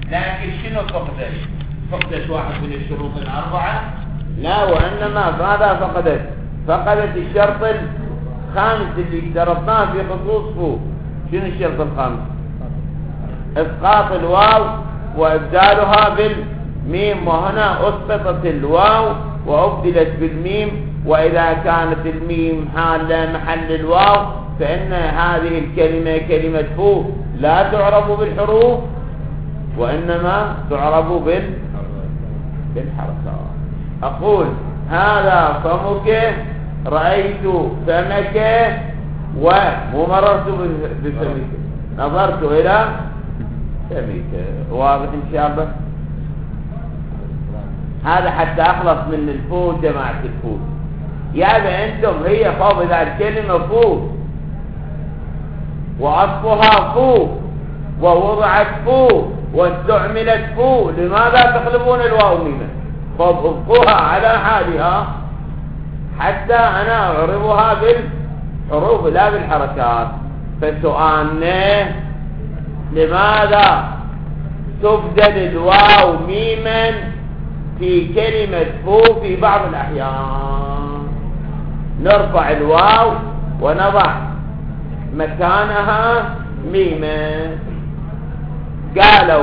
لكن شنو فقدت واحد من الشروط الأربعة؟ لا، وإنما ماذا فقدت الشرط الخامس اللي اشترطناه في خصوص فو. شنو الشرط الخامس؟ اسقاط الواو وابدالها بالميم، وهنا اسقطت الواو وابدلت بالميم، واذا كانت الميم حال محل الواو فان هذه الكلمة كلمة فو لا تعرب بالحروف وانما تعرب بالحركات. اقول هذا فمك، رأيت فمك، ومررت بفمك، نظرت الى فمك. واضح ان شاء الله؟ هذا حتى اخلص من الفو جماعة الفو. يا انتم هي فوق ذا الكلمة فو واصلها فو ووضعت فو واستعملت فو، لماذا تقلبون الواو ميمة؟ فابقوها على حالها حتى انا اعربها بالحروف لا بالحركات. فسؤالنا لماذا تبدل الواو ميما في كلمة فو في بعض الأحيان؟ نرفع الواو ونضع مكانها ميما. قالوا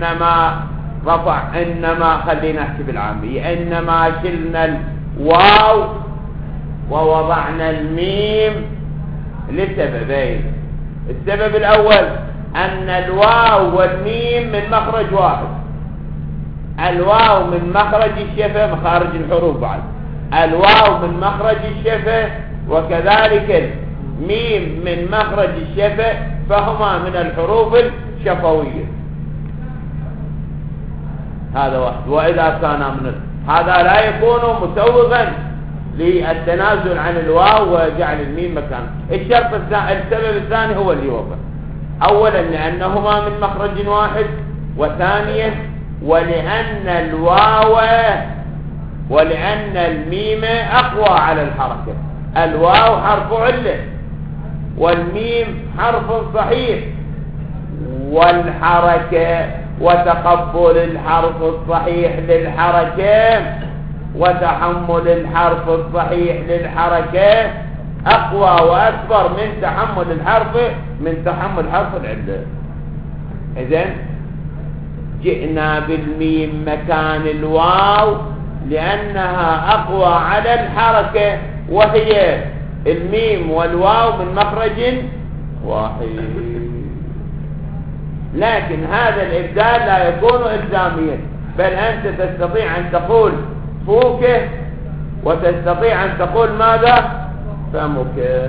إنما خلينا نحكي بالعامية، إنما شلنا الواو ووضعنا الميم لسببين. السبب الأول أن الواو والميم من مخرج واحد. الواو من مخرج الشفة، مخارج الحروف بعد. الواو من مخرج الشفة وكذلك الميم من مخرج الشفة، فهما من الحروف الشفوية. هذا واحد. وإذا كان هذا لا يكون مسوغا للتنازل عن الواو وجعل الميم مكانه. السبب الثاني هو اللي يوضح. اولا لانهما من مخرج واحد، وثانيا ولان الميم اقوى على الحركة. الواو حرف علة والميم حرف صحيح، والحركة وتقبل الحرف الصحيح للحركة وتحمل الحرف الصحيح للحركة أقوى وأكبر من تحمل حرف العلة. إذن جئنا بالميم مكان الواو لأنها أقوى على الحركة، وهي الميم والواو من مخرج واحد. لكن هذا الإبدال لا يكون إلزاميا، بل أنت تستطيع أن تقول فوك وتستطيع أن تقول ماذا؟ فمك.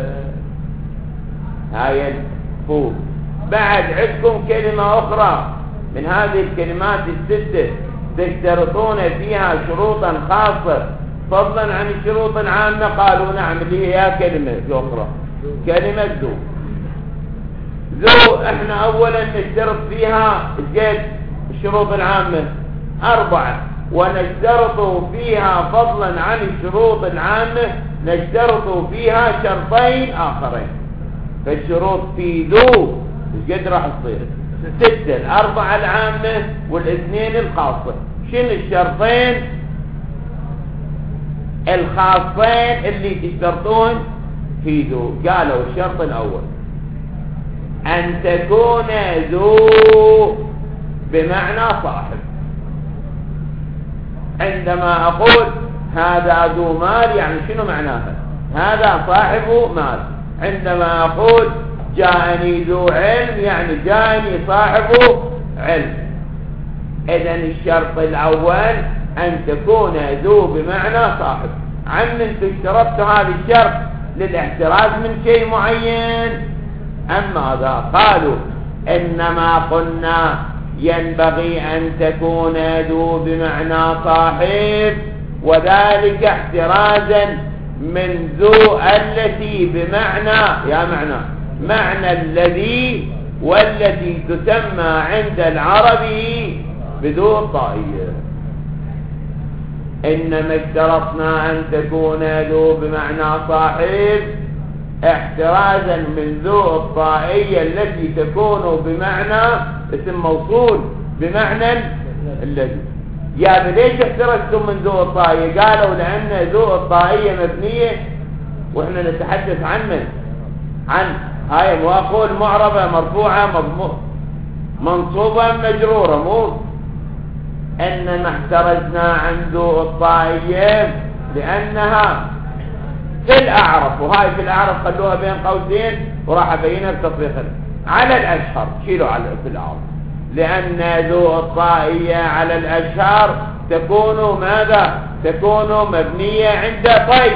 هاي الفوك. بعد عندكم كلمة أخرى من هذه الكلمات الستة تشترطون فيها شروطا خاصة فضلا عن الشروط العامة. قالوا نعم، اللي هي كلمة أخرى، كلمة ذو. احنا أولا نشترط فيها الشروط العامة 4، ونشترط فيها فضلا عن الشروط العامة نشترط فيها شرطين آخرين. فالشروط في ذو قد راح تصير 6، 4 العامة والاثنين الخاصة. شنو الشرطين الخاصين اللي تشترطون في ذو؟ قالوا الشرط الأول أن تكون ذو بمعنى صاحب. عندما أقول هذا ذو مال، يعني شنو معناها؟ هذا صاحب مال. عندما أقول جاءني ذو علم، يعني جاءني صاحب علم. إذن الشرط الأول أن تكون ذو بمعنى صاحب. عمن اشترطت هذا الشرط للاحتراز من شيء معين أم ماذا؟ قالوا إنما قلنا ينبغي أن تكون ذو بمعنى صاحب، وذلك احترازا من ذو التي بمعنى معنى الذي والتي تسمى عند العرب بذو الطائية. إنما اشترطنا أن تكون ذو بمعنى صاحب احترازا من ذو الطائية التي تكون بمعنى اسم موصول بمعنى الذي. يا ليش احترزتم من ذو الطائية؟ قالوا لأن ذو الطائية مبنية، وإحنا نتحدث عن هاي مواقول معربة مرفوعة منصوبة مجرورة، مو إنما احترزنا عن ذو الطائية لأنها في الأعرف، وهاي في الأعرف خلوها بين قوسين وراح أبينها بتطبيق على الأشهر، شيلوا على في الأعرف، لأن ذو الطائية على الأشهر تكون ماذا؟ تكون مبنية عند طي،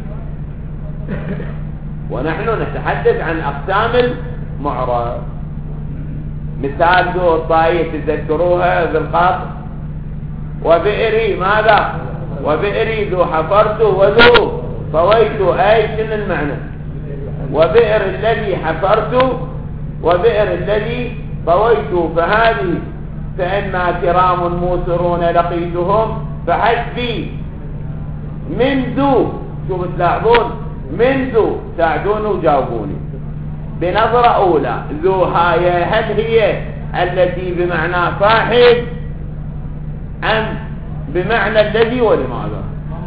ونحن نتحدث عن أقسام المعرب. مثال ذو الطائية تذكروها بالقاطع، وبئري ماذا؟ وبئري ذو حفرت وذو طويت، أي شنو المعنى؟ وبئر الذي حفرت وبئر الذي طويت، فهذه فإما كرام موسرون لقيتهم فحسبي منذ، شوف تلاحظون منذ ساعدوني وجاوبوني بنظرة أولى. ذو هاي هل هي التي بمعنى صاحب أم بمعنى الذي ولماذا؟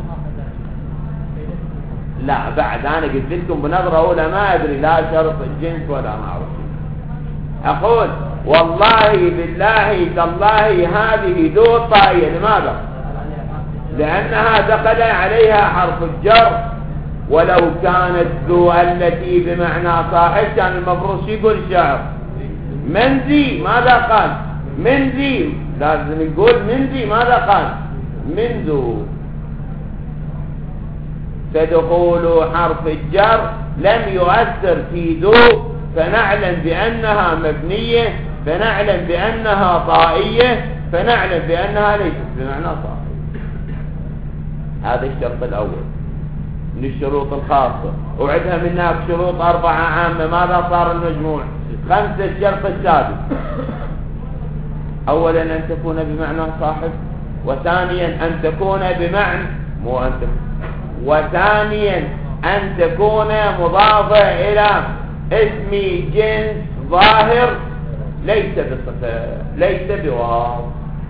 لا بعد أنا قلت لكم بنظرة أولى ما أدري لا شرط الجنس ولا ما أعرف. أقول والله بالله تالله هذه ذو الطائية، لماذا؟ لأنها دخل عليها حرف الجر، ولو كانت ذو التي بمعنى صاحب كان المفروض يقول الشاعر من ذي، ماذا قال؟ من ذي، لازم يقول من ذي، ماذا قال؟ من ذو. فدخول حرف الجر لم يؤثر في ذو، فنعلم بأنها مبنية، فنعلم بأنها طائية، فنعلم بأنها ليست بمعنى صاحب. هذا الشرط الأول من الشروط الخاصة، وعدها من هناك شروط 4 عامة، ماذا صار المجموع؟ 5. الشرط السادس أولا أن تكون بمعنى صاحب، وثانيا أن تكون بمعنى مو أن تكون، وثانيا أن تكون مضافة إلى اسم جنس ظاهر ليس بصفة ليس بواو.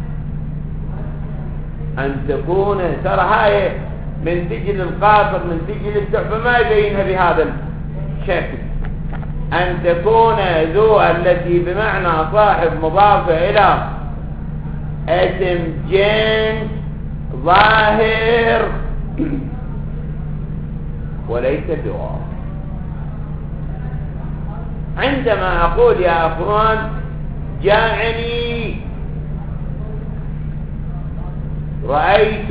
أن تكون ترى هاي من سجل القاصر من سجل التحفة ما يبينها بهذا الشكل. أن تكون ذو التي بمعنى صاحب مضافة إلى اسم جنس ظاهر وليس بواو. عندما أقول يا أخوان جاءني رأيت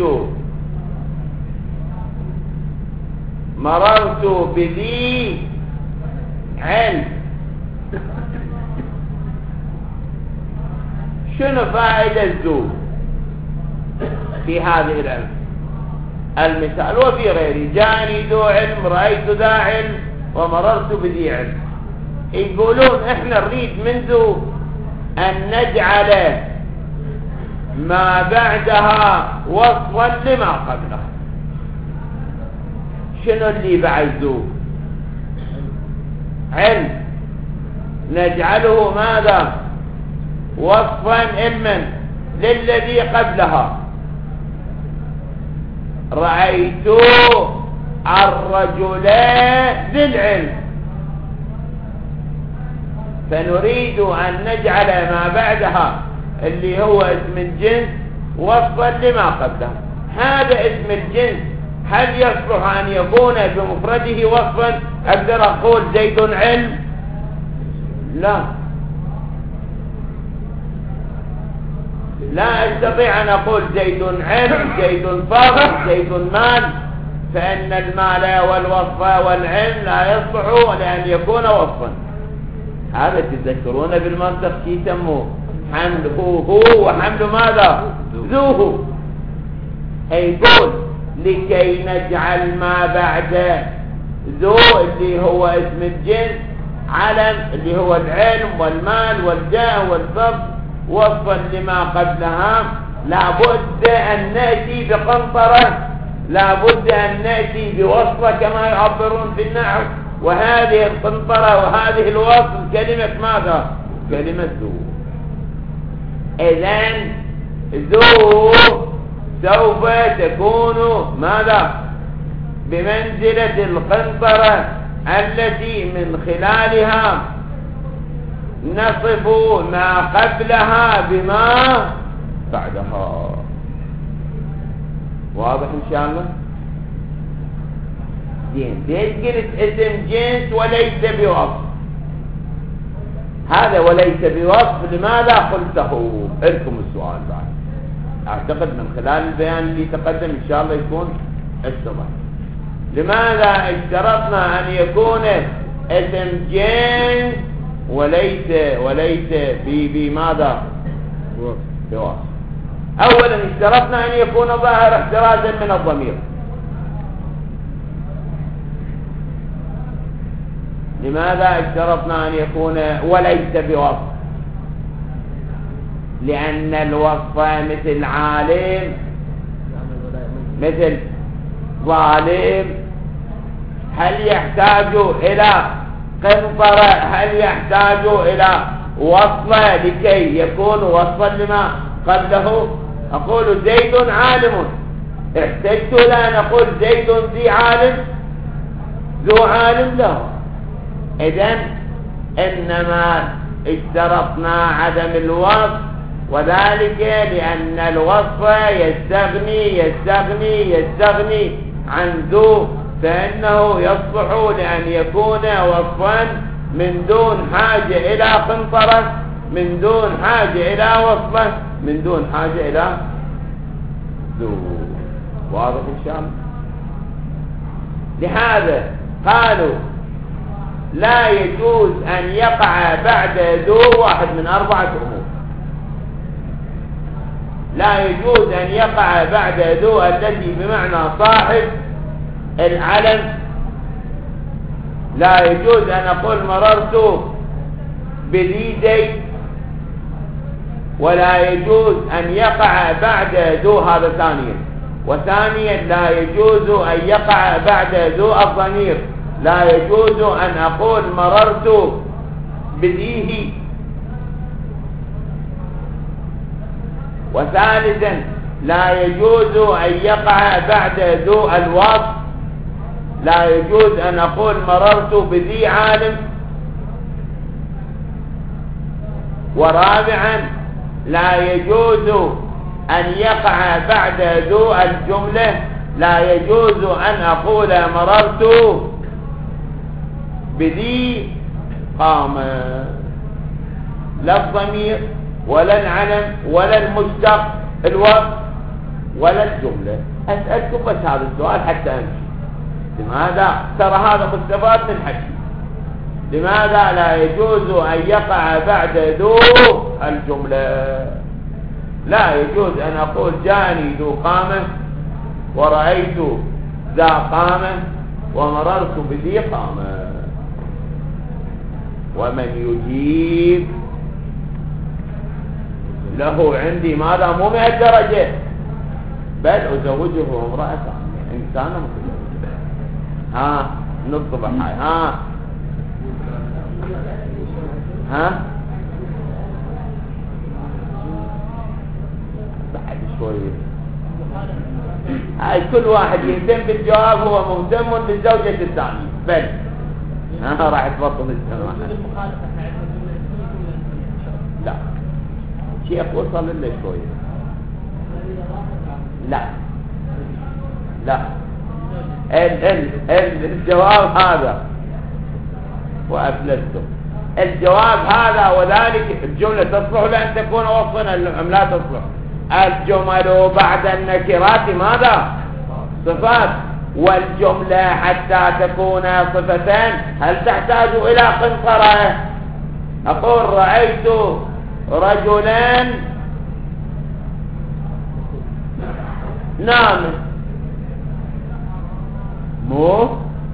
مررت بذي علم، شنو فائدة ذو في هذه المثال وفي غيره؟ جاءني ذو علم، رأيت ذا علم، ومررت بذي علم. يقولون احنا نريد منذ أن نجعل ما بعدها وصفا لما قبلها. شنو اللي بعد ذو؟ علم، نجعله ماذا؟ وصفا إما للذي قبلها. رأيت الرجل ذي العلم، فنريد أن نجعل ما بعدها اللي هو اسم الجنس وصفا لما قبله. هذا اسم الجنس هل يصلح أن يكون بمفرده وصفا؟ أقدر أقول زيد علم؟ لا أستطيع أن أقول زيد علم، زيد فاضل، زيد مال، فإن المال والوصف والعلم لا يصلح لأن يكون وصفا. هذا تذكرون بالمنطق شي يسموه حمله هو وحمل ماذا؟ ذوه. يقول لكي نجعل ما بعد ذو اللي هو اسم الجنس علم اللي هو العلم والمال والجاه والفضل وصفا لما قبلها، لابد أن نأتي بقنطرة، لابد أن نأتي بوصفة كما يعبرون في النحو. وهذه القنطرة وهذه الوصف كلمة ماذا؟ كلمة ذو. إذن ذو سوف تكون ماذا؟ بمنزلة القنطرة التي من خلالها نصف ما قبلها بما بعدها. واضح إن شاء الله؟ زين. ليش قلت اسم جنس وليس بوصف؟ هذا وليس بوصف لماذا قلته؟ لكم السؤال بعد. اعتقد من خلال البيان اللي تقدم ان شاء الله يكون اتضح. لماذا اشترطنا ان يكون اسم جنس وليس بماذا؟ بوصف. اولا اشترطنا ان يكون ظاهر احترازا من الضمير. لماذا اشترطنا ان يكون وليس بوصف؟ لان الوصف مثل عالم مثل ظالم هل يحتاج الى قنطرة؟ هل يحتاج الى وصله لكي يكون وصفا لما قبله؟ اقول زيد عالم، احتجت الى ان اقول زيد ذي عالم ذو عالم له. إذن إنما اشترطنا عدم الوصف، وذلك لأن الوصف يستغني عن ذو، فإنه يصلح لأن يكون وصفا من دون حاجة إلى قنطرة، من دون حاجة إلى وصفة، من دون حاجة إلى ذو. واضح إن شاء الله؟ لهذا قالوا لا يجوز أن يقع بعد ذو واحد من 4 أمور. لا يجوز أن يقع بعد ذو الذي بمعنى صاحب العلم. لا يجوز أن أقول مررت بذي زيد، ولا يجوز أن يقع بعد ذو، هذا ثانيا. وثانيا لا يجوز أن يقع بعد ذو الضمير. لا يجوز أن أقول مررت بذيه. وثالثا لا يجوز أن يقع بعد ذو الوصف. لا يجوز أن أقول مررت بذي عالم. ورابعا لا يجوز أن يقع بعد ذو الجملة. لا يجوز أن أقول مررت بذي قامة. لا الضمير ولا العلم ولا المشتق الوصف ولا الجملة. أسألكم بس هذا السؤال حتى أمشي. لماذا؟ ترى هذا مستفاد من حكي. لماذا لا يجوز أن يقع بعد ذو الجملة؟ لا يجوز أن أقول جاني ذو قامة ورأيت ذا قامة ومررت بذي قامة. ومن يجيب له عندي ماذا؟ مو 100 درجة، بل أزوجه امرأة إنسانة متزوجة. نطبع هاي. بعد شوية. هاي كل واحد يهتم بالجواب هو مهتم بالزوجة الثانية. بل راح تبطل السنة. لا شيخ وصل لنا شوية. لا الجواب هذا وأفلسته. الجواب هذا، وذلك الجملة تصلح لأن تكون وصفا أم لا تصلح؟ الجمل بعد النكرات ماذا؟ صفات. والجملة حتى تكون صفتان هل تحتاج إلى قنطرة؟ أقول رأيت رجلان نام، مو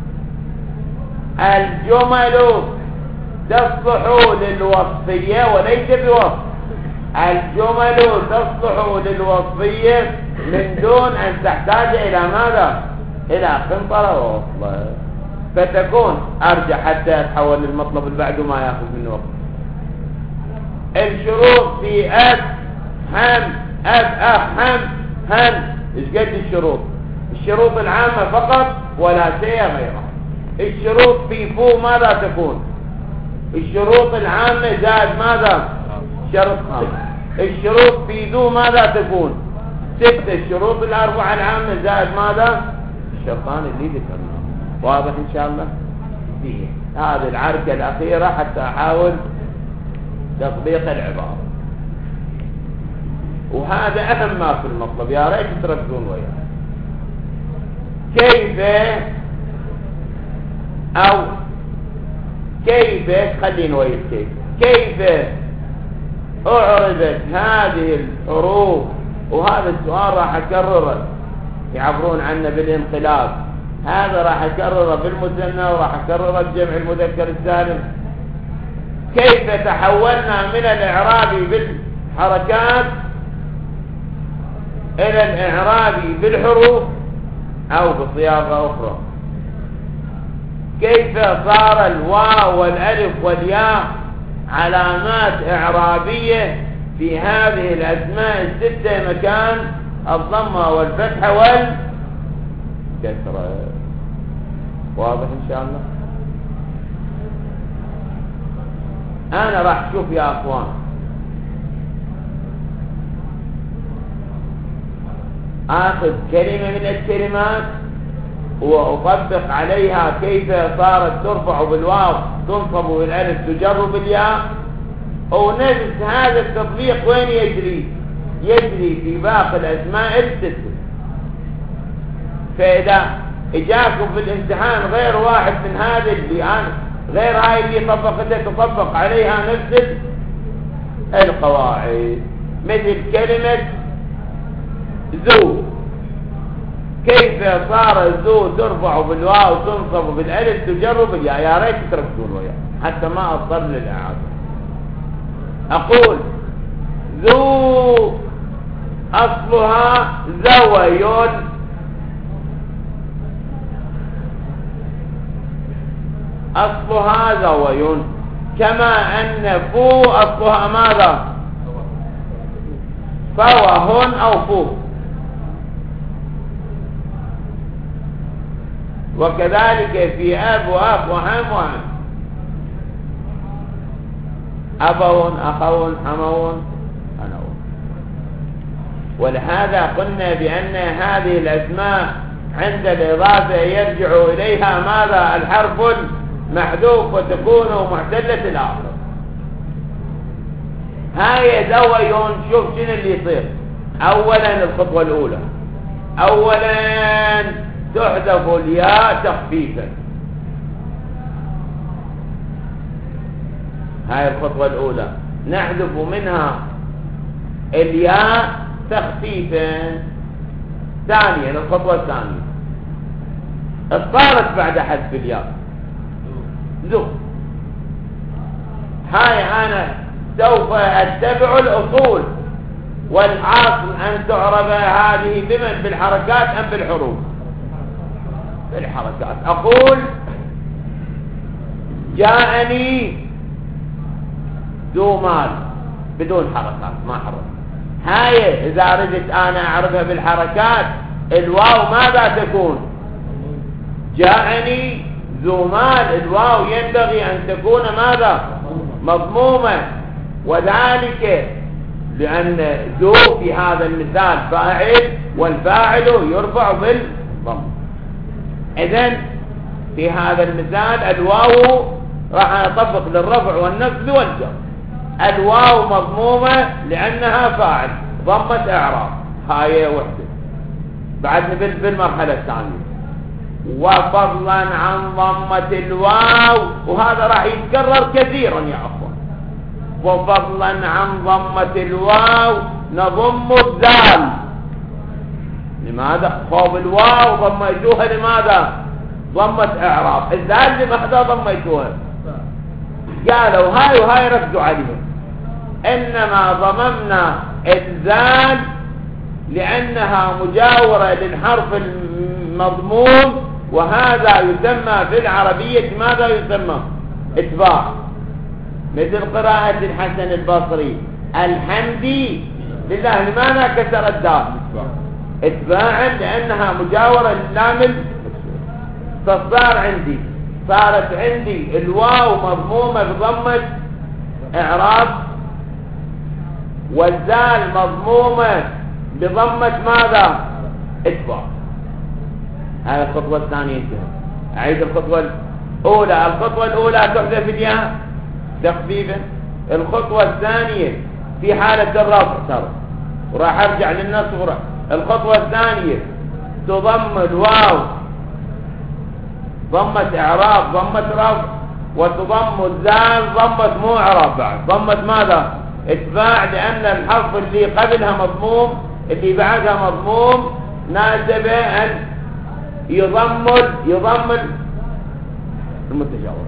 الجمل تصلح للوصفية وليس بوصف. الجمل تصلح للوصفية من دون أن تحتاج إلى ماذا؟ إلى قنطرة ووصلة، فتكون أرجع حتى يتحول للمطلب اللي بعده ما يأخذ منه وقت. الشروط في حم أب أخ حم هن. إيش قد الشروط؟ الشروط العامة فقط ولا شيء غيرها. الشروط في فو ماذا تكون؟ الشروط العامة زائد ماذا؟ شرط خامس. الشروط في ذو ماذا تكون؟ 6. الشروط الأربعة العامة زائد ماذا؟ الشرطان اللي ذكرناه. واضح إن شاء الله؟ فيه هذه العركة الأخيرة حتى أحاول تطبيق العبارة، وهذا أهم ما في المطلب، يا ريت تركزون وياه. كيف خلينا ويا كيف أعربت هذه الحروف؟ وهذا السؤال راح أكرره، يعبرون عنه بالانقلاب، هذا راح أكرره بالمثنى وراح أكرره بجمع المذكر السالم. كيف تحولنا من الإعراب بالحركات إلى الإعراب بالحروف أو بصياغة أخرى؟ كيف صار الواو والألف والياء علامات إعرابية في هذه الأسماء الستة مكان الضمة والفتحة والكسرة؟ واضح إن شاء الله؟ أنا راح أشوف يا أخوان آخذ كلمة من الكلمات وأطبق عليها كيف صارت ترفع بالواو تنصب بالألف تجر بالياء، ونفس هذا التطبيق وين يجري؟ يجري في باقي الأسماء الستة. فإذا إجاكم في الامتحان غير واحد من هذه اللي أنا غير هاي اللي طبقتها تطبق عليها نفس القواعد، مثل كلمة ذو، كيف صار ذو ترفع بالواو تنصب بالالف تجر بالياء؟ يا ريت تركزون وياه حتى ما اضطر للاعاده. اقول ذو اصلها زوي، اصلها زوي، كما ان فو اصلها ماذا؟ فوهن او فو. وكذلك في أب وأخ وهم وهم، أبون أخون حمون أنون. ولهذا قلنا بأن هذه الأسماء عند الإضافة يرجع إليها ماذا؟ الحرف المحذوف وتكون معتلة الآخر. هاي زويون. شوف شنو اللي يصير. أولا الخطوة الأولى، أولا تحذف الياء تخفيفا. هاي الخطوة الأولى، نحذف منها الياء تخفيفا. ثانيا الخطوة الثانية صارت بعد حذف الياء ذو. هاي أنا سوف أتبع الأصول، والأصل أن تعرب هذه بمن؟ بالحركات أم بالحروف؟ بالحركات. أقول جاءني ذو مال بدون حركات، ما حرك. هاي إذا ردت أنا أعرفها بالحركات الواو ماذا تكون؟ جاءني ذو مال، الواو ينبغي أن تكون ماذا؟ مضمومة، وذلك لأن ذو في هذا المثال فاعل، والفاعل يرفع بالضم. إذن في هذا المثال الواو راح نطبق للرفع والنصب والجر. الواو مضمومة لأنها فاعل، ضمة إعراب، هاي وحدة. بعدنا بالمرحلة الثانية وفضلا عن ضمة الواو، وهذا راح يتكرر كثيرا يا أخوان. وفضلا عن ضمة الواو نضم الدال. لماذا؟ فوق الواو ضميتوها لماذا؟ ضمة إعراب. الدال لماذا ضميتوها؟ قالوا هاي وهاي ركزوا عليها. إنما ضممنا الزال لأنها مجاورة للحرف المضموم، وهذا يسمى في العربية ماذا يسمى؟ اتباع. مثل قراءة الحسن البصري الحمدي لله لماذا كسر الدال؟ اتباعا لأنها مجاورة لللام. صارت عندي الواو مضمومة بضمة إعراب، والزال مضمومة بضمة ماذا؟ اتباع. هذه الخطوة الثانية انتهت. أعيد الخطوة الأولى تحذف الياء تخفيفا. الخطوة الثانية في حالة الرفع ترى، وراح أرجع للنصب. الخطوة الثانية تضم الواو ضمة إعراب ضمة رفع، وتضم الزال ضمة مو إعراب بعد، ضمة ماذا؟ اتباع، لأن الحرف اللي قبلها مضموم اللي بعدها مضموم، ناسب أن يضم المتجاور.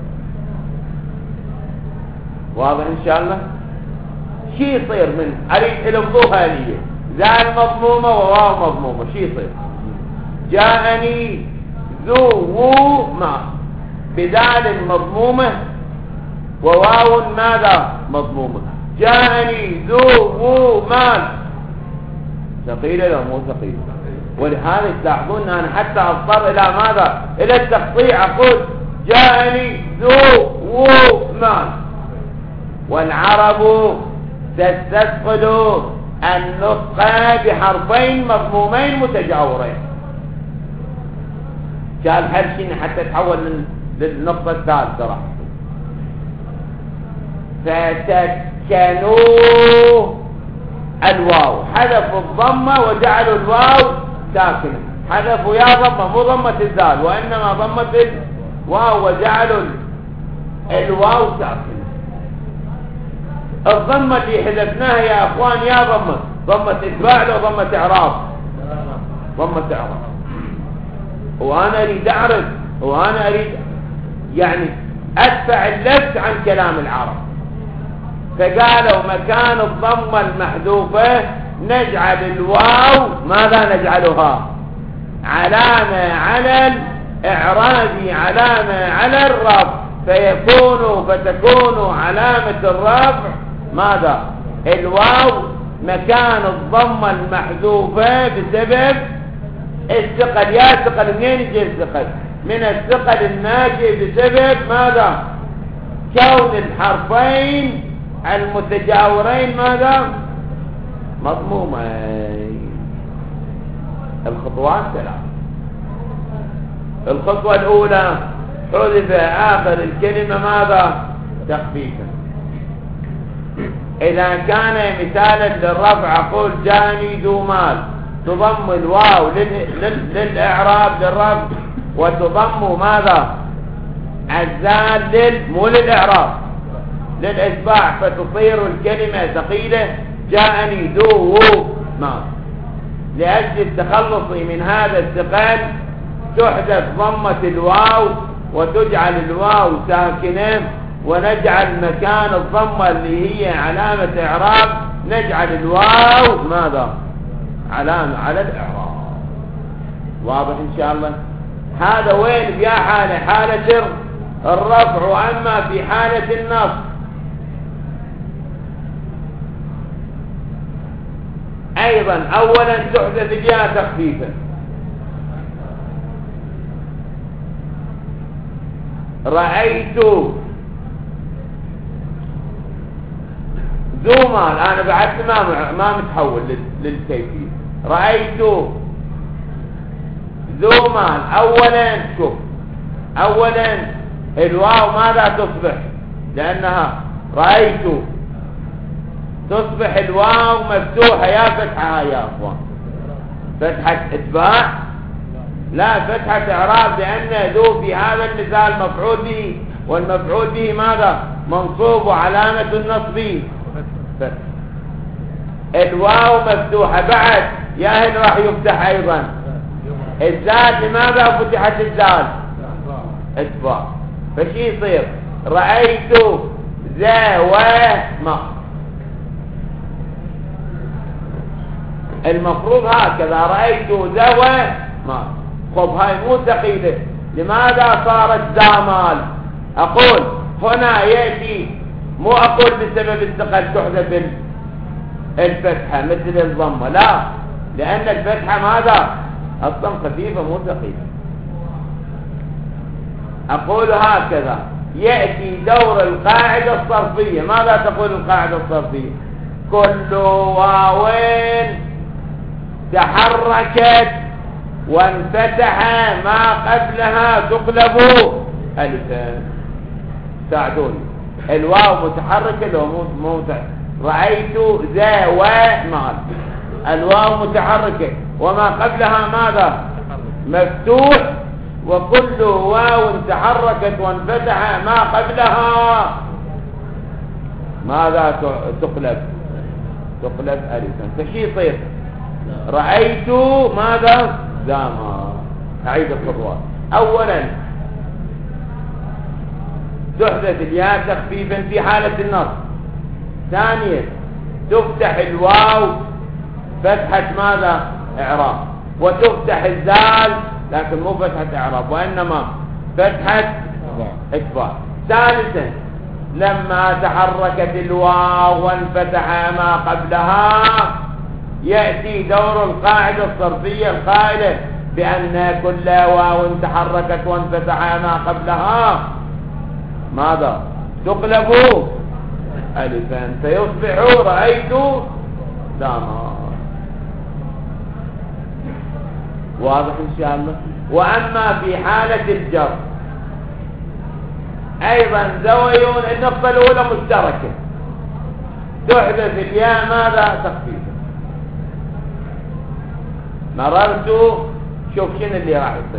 واضح إن شاء الله؟ شي يصير من أريد الفضوها لي زال مضمومة وواو مضمومة، شي يصير؟ جاءني ذو ما بدال مضمومة وواو ماذا؟ مضمومة. جاءني ذو مال، ثقيلة لو مو ثقيلة؟ ولهذا تلاحظون أنا حتى أضطر إلى ماذا؟ إلى التقطيع. أقول جاءني ذو مال. والعرب تستثقل النطق بحرفين مضمومين متجاورين. قال حرشين حتى تحول للنقطة الثالثة. فتسكنوا الواو، حذفوا الضمة وجعلوا الواو ساكنة. حذفوا يا ضمة مو ضمة الزال وإنما ضمة الواو، وجعلوا الواو ساكنة. الضمة اللي حذفناها يا أخوان يا ضمة اتباع لو ضمة إعراب؟ ضمة إعراب. وأنا أريد يعني أدفع اللبس عن كلام العرب، فقالوا مكان الضمة المحذوفة نجعل الواو ماذا نجعلها؟ علامة على الإعراب، علامة على الرفع، فتكون علامة الرفع ماذا؟ الواو مكان الضمة المحذوفة بسبب الثقل. يا ثقل منين يجي الثقل؟ من الثقل الناشئ بسبب ماذا؟ كون الحرفين المتجاورين ماذا؟ مضمومين. الخطوات ثلاث. الخطوة الأولى حذف آخر الكلمة ماذا؟ تخفيفا. إذا كان مثالا للرفع أقول جاني ذو مال، تضم الواو للإعراب للرفع، وتضم ماذا؟ الزال مو للإعراب للإتباع، فتصير الكلمة ثقيلة. جاءني ذو مال. لأجل التخلص من هذا الثقل تحذف ضمة الواو وتجعل الواو ساكنة، ونجعل مكان الضمة اللي هي علامة إعراب نجعل الواو ماذا؟ علامة على الإعراب. واضح إن شاء الله؟ هذا وين في حالة الرفع. وأما في حالة النصب أيضا أولا تحذف الياء تخفيفا. رأيت ذو مال، أنا بعد ما متحول للكيفية. رأيت ذو مال. أولا شوف، أولا الواو ماذا تصبح؟ لأنها رأيت تصبح الواو مفتوحة يا فتحة يا أخوان؟ فتحة اتباع؟ لا، فتحة إعراب، لأن ذو في هذا المثال مفعول به، والمفعول به ماذا؟ منصوب وعلامة النصب فتح. الواو مفتوحة بعد يا هل راح يفتح أيضا الزال. لماذا فتحت الزال؟ اتباع. فشي يصير؟ رأيت ذا وما. المفروض هكذا، رأيت ذا وما. خب هاي مو ثقيلة. لماذا صارت ذا مال؟ أقول هنا يأتي، مو أقول بسبب الثقل تحذف الفتحة مثل الضمة، لا، لأن الفتحة ماذا؟ أصلا خفيفة مو ثقيلة. أقول هكذا: يأتي دور القاعدة الصرفية. ماذا تقول القاعدة الصرفية؟ كل واو تحركت وانفتح ما قبلها تقلب ألفا. ساعدوني، الواو متحركة لو مو رأيت ذا ومال، الواو متحركة وما قبلها ماذا؟ مفتوح، وكل واو تحركت وانفتح ما قبلها ماذا تقلب؟ تقلب ألفا. فشي يصير؟ رأيت ماذا؟ داما. أعيد الخطوات. أولا تحدث الياء تخفيفا في حالة النصب. ثانيا تفتح الواو فتحة ماذا؟ إعراب. وتفتح الزال لكن مو فتحة إعراب وإنما فتحة إكبار. ثالثا لما تحركت الواو وانفتح ما قبلها يأتي دور القاعدة الصرفية القائلة بأن كل واو تحركت وانفتح ما قبلها ماذا؟ تقلب ألفا، فيصبح رأيت داما. واضح إن شاء الله. وأما في حالة الجر أيضا زويون، النقطة الأولى مشتركة، تحدث الياء ماذا؟ تخفيفا. مررت، شوف شنو اللي راح يصير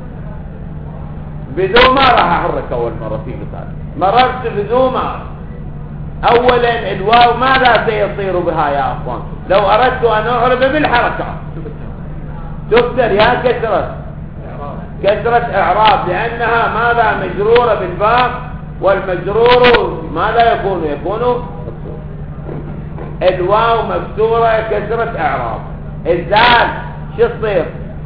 بدون ما راح أحرك أول مرة في مثال. مررت بدون ما. أولا الواو ماذا سيصير بها يا أخوان؟ لو أردت أن أعرب بالحركة تكسر يا كسرة إعراب، لأنها ماذا؟ مجرورة بالباء، والمجرور ماذا يكون؟ مكسور. الواو مكسورة كسرة إعراب. الزال شو تصير؟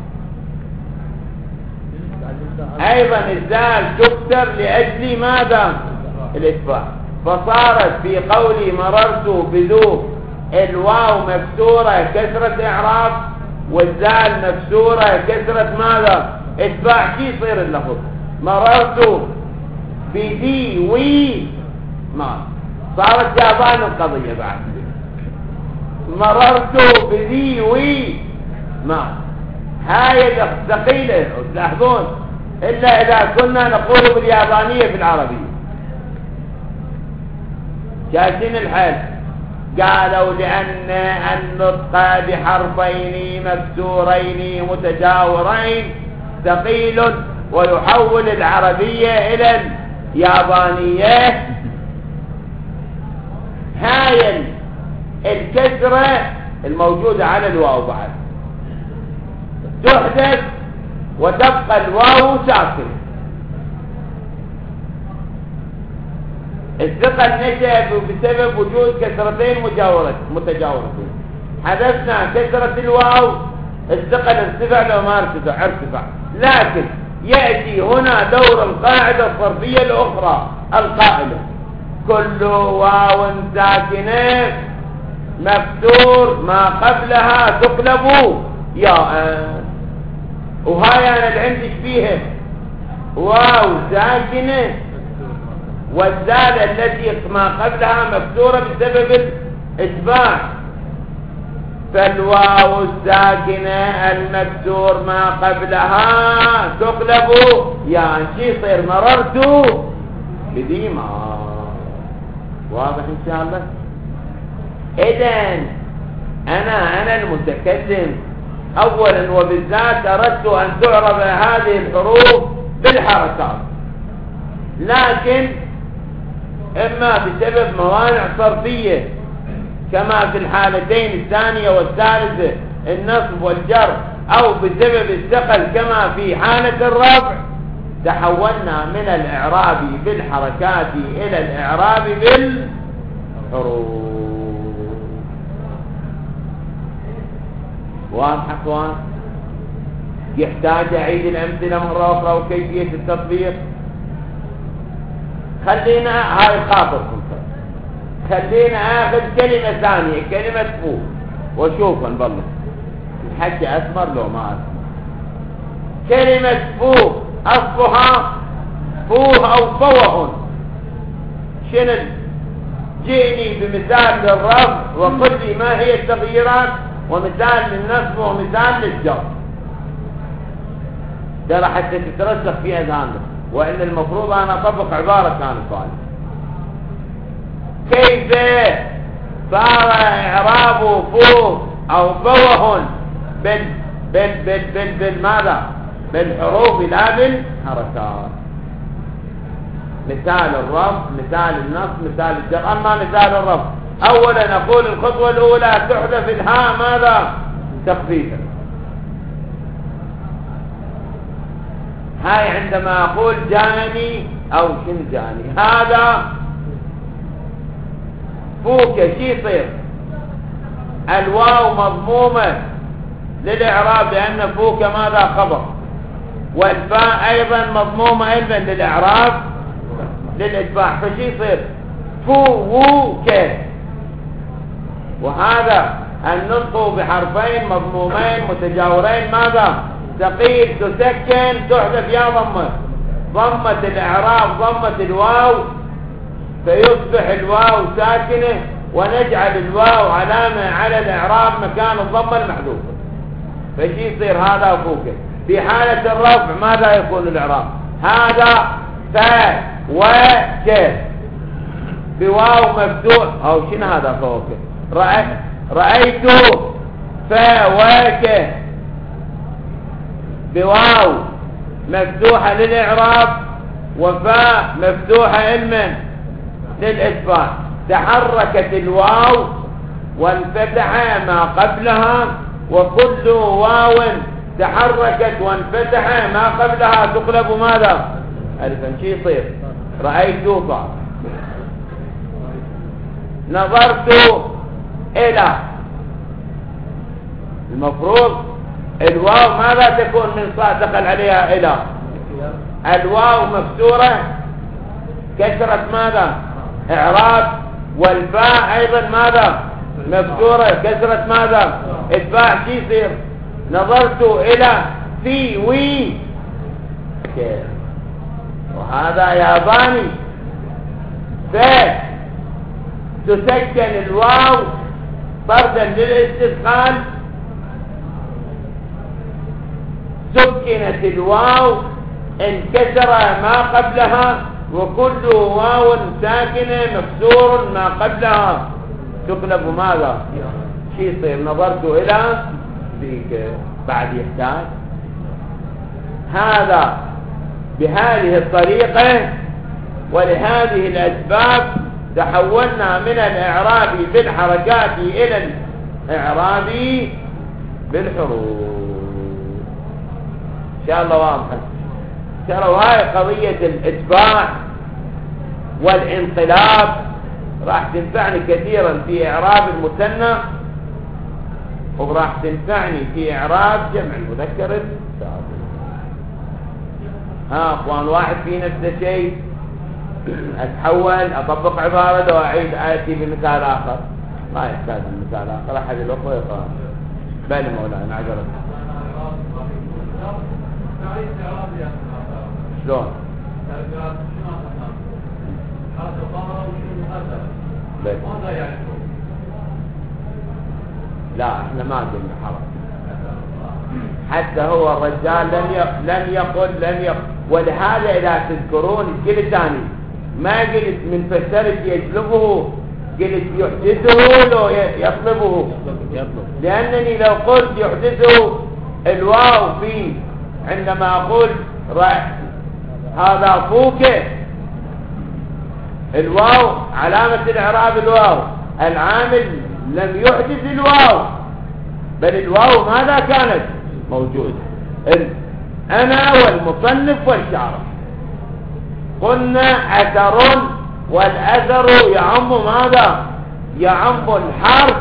أيضا الزال تكسر لأجل ماذا؟ الإتباع. فصارت في قولي مررت بذو الواو مكسورة كسرة إعراب والزال مكسورة كسرة ماذا؟ اتباع. كي يصير اللفظ؟ مررت بذي وي ما صارت جابان القضية بعد. مررت بذي وي ما هاي ثقيلة تلاحظون، إلا إذا كنا نقول باليابانية في العربية. شايفين الحال؟ قالوا لأن النطق بحرفين مكسورين متجاورين ثقيل ويحول العربية إلى اليابانية. هاي الكسرة الموجودة على الواو بعد تحدث وتبقى الواو ساكن. الثقل نشأ بسبب وجود كسرتين متجاورتين. حدثنا كسرة الواو، الثقل ارتفع لو ما ارتفع. لكن يأتي هنا دور القاعدة الصرفية الأخرى القائلة كل واو ساكنة مفتور ما قبلها تقلب ياء. وهاي أنا اللي عندك فيها واو ساكنة والزال التي ما قبلها مكسورة بسبب الإتباع. فالواو الساكنة المكسور ما قبلها تقلب يعني شي يصير؟ مررت بديما. واضح إن شاء الله. إذن أنا المتكلم أولا وبالذات أردت أن تعرب هذه الحروف بالحركات، لكن إما بسبب موانع صرفية كما في الحالتين الثانية والثالثة النصب والجر، أو بسبب الثقل كما في حالة الرفع، تحولنا من الإعراب بالحركات إلى الإعراب بالحروف. واضح أخوان؟ يحتاج أعيد الأمثلة مرة أخرى وكيفية التطبيق. خلينا هاي خاطركم خلينا اخذ كلمة ثانية، كلمة فوق، وشوفا بالله الحكي اسمر لو ما اسمر. كلمة فوق اصلها فوه او فوه. شنو؟ جئني بمثال للرفع وقل لي ما هي التغييرات، ومثال للنصب ومثال للجر. ده حتى تترسخ في اذهاننا، وان المفروض انا اطبق عبارة كانت صالحة. كيف صار اعرابه فوه او فوه بالماذا؟ بالحروف لا بالحركات. مثال الرفع، مثال النصب، مثال الجر. اما مثال الرفع اولا نقول الخطوة الاولى تحذف الهاء ماذا؟ تخفيفا. هاي عندما اقول جاني او شن جاني هذا فوق شي يصير؟ الواو مضمومة للاعراب لان فوق ماذا؟ خبر، والفاء ايضا مضمومة ايضا للاعراب للاتباع، فشي يصير؟ فوق. وهذا النطق بحرفين مضمومين متجاورين ماذا؟ ثقيل تسكن تحذف يا ضمة، ضمة الاعراب ضمة الواو فيصبح الواو ساكنة، ونجعل الواو علامة على الاعراب مكان الضمة المحذوفة، فشي يصير؟ هذا فوق. في حالة الرفع ماذا يكون الاعراب؟ هذا فا وك بواو مفتوح او شنو هذا فوق؟ رأيت فا وك بواو مفتوحة للإعراب وفاء مفتوحة علما للإتباع. تحركت الواو وانفتح ما قبلها، وكل واو تحركت وانفتح ما قبلها تقلب ماذا؟ ألفا. شي يصير؟ رأيت فا، نظرت إلى. المفروض الواو ماذا تكون من صاد دخل عليها إلى؟ الواو مكسورة كسرت ماذا؟ إعراب، والفاء أيضا ماذا؟ مكسورة كسرت ماذا؟ إتباع. شي يصير؟ نظرت إلى في وي كيف. وهذا ياباني تسكن الواو طردا للاستثقال، سكنت الواو انكسر ما قبلها، وكل واو ساكنة مكسور ما قبلها تقلب ماذا؟ شي يصير؟ نظرت إلى ذيك. بعد يحتاج هذا بهذه الطريقة ولهذه الأسباب تحولنا من الإعراب بالحركات إلى الإعراب بالحروف. إن شاء الله واضحة. تروا هاي قضية الإتباع والانقلاب راح تنفعني كثيرا في إعراب المثنى، وراح تنفعني في إعراب جمع المذكر السالم. ها أخوان، واحد في نفس الشيء أتحول أطبق عبارة وأعيد آتي بمثال آخر، ما يحتاج مثال آخر. أحد الأخوة يقرأ. بل مولانا عجرت شلون؟ لا احنا ما قلنا حرف، حتى هو الرجال لم يقل. ولهذا اذا تذكرون قلت ثاني ما قلت من فسرت يجلبه، قلت يحدثه لو يطلبه، لانني لو قلت يحدثه الواو فيه عندما اقول هذا فوق الواو علامة الاعراب الواو، العامل لم يحدث الواو بل الواو ماذا كانت موجودة. انا والمصنف والشارح قلنا اثر، والاثر يعم ماذا؟ يعم الحرف،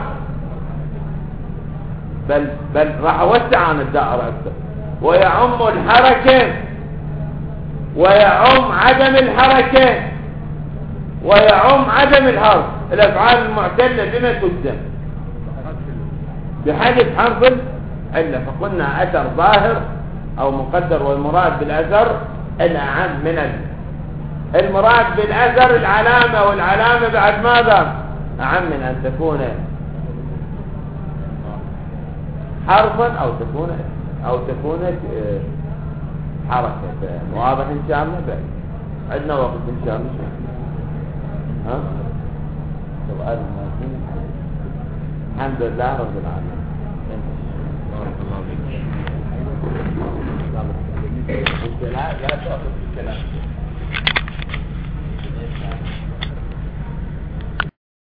بل راح اوسع عن الدائرة اكثر، ويعم الحركة، ويعم عدم الحركة، ويعم عدم الحرف. الأفعال المعتلة بما تجزم؟ بحذف حرف العلة. فقلنا أثر ظاهر أو مقدر، والمراد بالأثر الأعم من المراد بالأثر العلامة، والعلامة بعد ماذا؟ أعم من أن تكون حرفا أو تكون حركة. واضح إن شاء الله؟ بعد عندنا وقت إن شاء الله. ها؟ سؤال مهم. الحمد لله رب العالمين. بارك الله فيك. لا تأخذ الكلام.